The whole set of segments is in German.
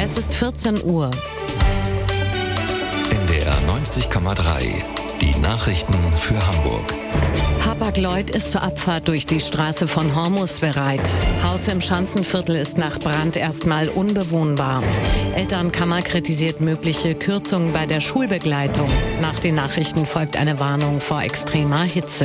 Es ist 14 Uhr. NDR 90,3. Die Nachrichten für Hamburg. Hapag-Lloyd ist zur Abfahrt durch die Straße von Hormuz bereit. Haus im Schanzenviertel ist nach Brand erstmal unbewohnbar. Elternkammer kritisiert mögliche Kürzungen bei der Schulbegleitung. Nach den Nachrichten folgt eine Warnung vor extremer Hitze.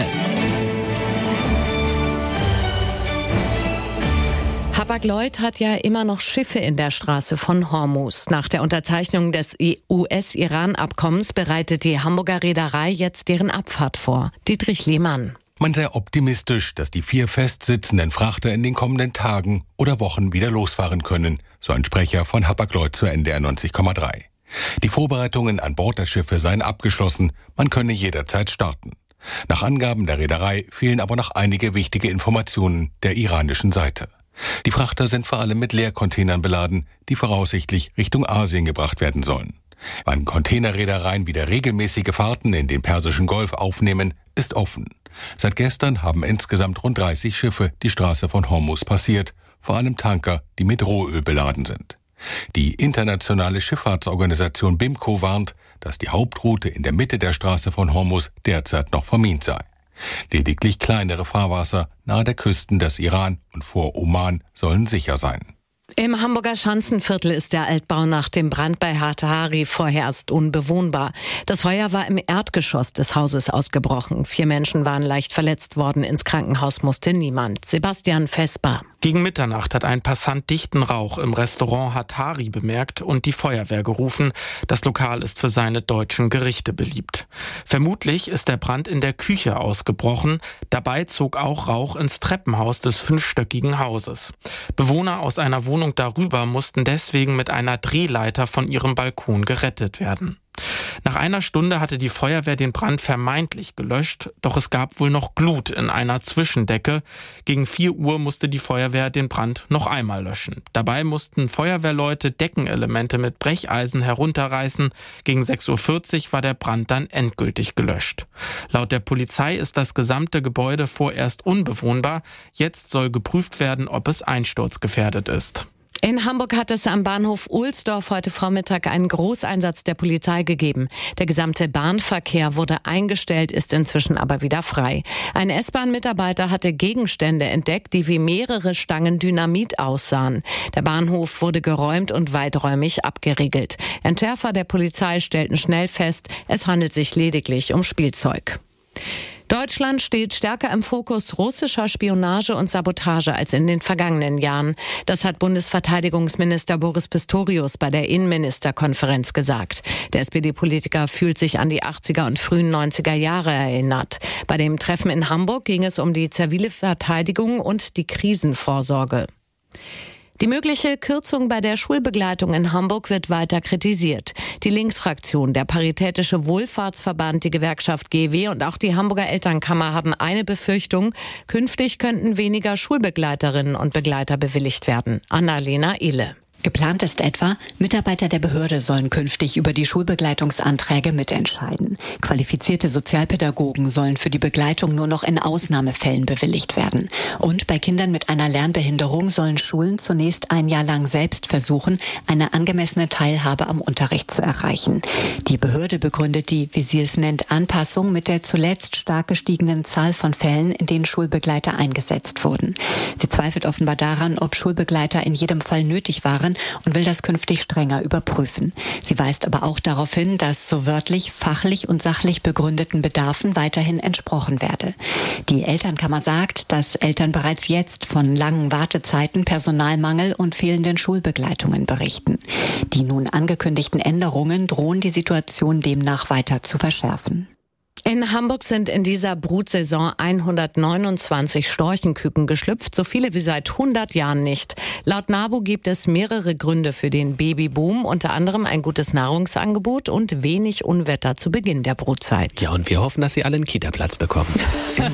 Hapag-Lloyd hat ja immer noch Schiffe in der Straße von Hormuz. Nach der Unterzeichnung des US-Iran-Abkommens bereitet die Hamburger Reederei jetzt deren Abfahrt vor. Dietrich Lehmann. Man sei optimistisch, dass die 4 festsitzenden Frachter in den kommenden Tagen oder Wochen wieder losfahren können, so ein Sprecher von Hapag-Lloyd zur NDR 90,3. Die Vorbereitungen an Bord der Schiffe seien abgeschlossen, man könne jederzeit starten. Nach Angaben der Reederei fehlen aber noch einige wichtige Informationen der iranischen Seite. Die Frachter sind vor allem mit Leercontainern beladen, die voraussichtlich Richtung Asien gebracht werden sollen. Wann Containerreedereien wieder regelmäßige Fahrten in den Persischen Golf aufnehmen, ist offen. Seit gestern haben insgesamt rund 30 Schiffe die Straße von Hormuz passiert, vor allem Tanker, die mit Rohöl beladen sind. Die internationale Schifffahrtsorganisation BIMCO warnt, dass die Hauptroute in der Mitte der Straße von Hormuz derzeit noch vermint sei. Lediglich kleinere Fahrwasser nahe der Küsten des Iran und vor Oman sollen sicher sein. Im Hamburger Schanzenviertel ist der Altbau nach dem Brand bei Hatari vorerst unbewohnbar. Das Feuer war im Erdgeschoss des Hauses ausgebrochen. 4 Menschen waren leicht verletzt worden. Ins Krankenhaus musste niemand. Sebastian Vesper. Gegen Mitternacht hat ein Passant dichten Rauch im Restaurant Hatari bemerkt und die Feuerwehr gerufen. Das Lokal ist für seine deutschen Gerichte beliebt. Vermutlich ist der Brand in der Küche ausgebrochen. Dabei zog auch Rauch ins Treppenhaus des 5-stöckigen Hauses. Bewohner aus einer Wohnung darüber mussten deswegen mit einer Drehleiter von ihrem Balkon gerettet werden. Nach einer Stunde hatte die Feuerwehr den Brand vermeintlich gelöscht, doch es gab wohl noch Glut in einer Zwischendecke. Gegen 4 Uhr musste die Feuerwehr den Brand noch einmal löschen. Dabei mussten Feuerwehrleute Deckenelemente mit Brecheisen herunterreißen. Gegen 6:40 Uhr war der Brand dann endgültig gelöscht. Laut der Polizei ist das gesamte Gebäude vorerst unbewohnbar. Jetzt soll geprüft werden, ob es einsturzgefährdet ist. In Hamburg hat es am Bahnhof Ohlsdorf heute Vormittag einen Großeinsatz der Polizei gegeben. Der gesamte Bahnverkehr wurde eingestellt, ist inzwischen aber wieder frei. Ein S-Bahn-Mitarbeiter hatte Gegenstände entdeckt, die wie mehrere Stangen Dynamit aussahen. Der Bahnhof wurde geräumt und weiträumig abgeriegelt. Entschärfer der Polizei stellten schnell fest, es handelt sich lediglich um Spielzeug. Deutschland steht stärker im Fokus russischer Spionage und Sabotage als in den vergangenen Jahren. Das hat Bundesverteidigungsminister Boris Pistorius bei der Innenministerkonferenz gesagt. Der SPD-Politiker fühlt sich an die 80er und frühen 90er Jahre erinnert. Bei dem Treffen in Hamburg ging es um die zivile Verteidigung und die Krisenvorsorge. Die mögliche Kürzung bei der Schulbegleitung in Hamburg wird weiter kritisiert. Die Linksfraktion, der Paritätische Wohlfahrtsverband, die Gewerkschaft GW und auch die Hamburger Elternkammer haben eine Befürchtung: Künftig könnten weniger Schulbegleiterinnen und Begleiter bewilligt werden. Annalena Ehle. Geplant ist etwa, Mitarbeiter der Behörde sollen künftig über die Schulbegleitungsanträge mitentscheiden. Qualifizierte Sozialpädagogen sollen für die Begleitung nur noch in Ausnahmefällen bewilligt werden. Und bei Kindern mit einer Lernbehinderung sollen Schulen zunächst ein Jahr lang selbst versuchen, eine angemessene Teilhabe am Unterricht zu erreichen. Die Behörde begründet die, wie sie es nennt, Anpassung mit der zuletzt stark gestiegenen Zahl von Fällen, in denen Schulbegleiter eingesetzt wurden. Sie zweifelt offenbar daran, ob Schulbegleiter in jedem Fall nötig waren, und will das künftig strenger überprüfen. Sie weist aber auch darauf hin, dass so wörtlich, fachlich und sachlich begründeten Bedarfen weiterhin entsprochen werde. Die Elternkammer sagt, dass Eltern bereits jetzt von langen Wartezeiten, Personalmangel und fehlenden Schulbegleitungen berichten. Die nun angekündigten Änderungen drohen die Situation demnach weiter zu verschärfen. In Hamburg sind in dieser Brutsaison 129 Storchenküken geschlüpft, so viele wie seit 100 Jahren nicht. Laut NABU gibt es mehrere Gründe für den Babyboom, unter anderem ein gutes Nahrungsangebot und wenig Unwetter zu Beginn der Brutzeit. Ja, und wir hoffen, dass sie alle einen Kita-Platz bekommen.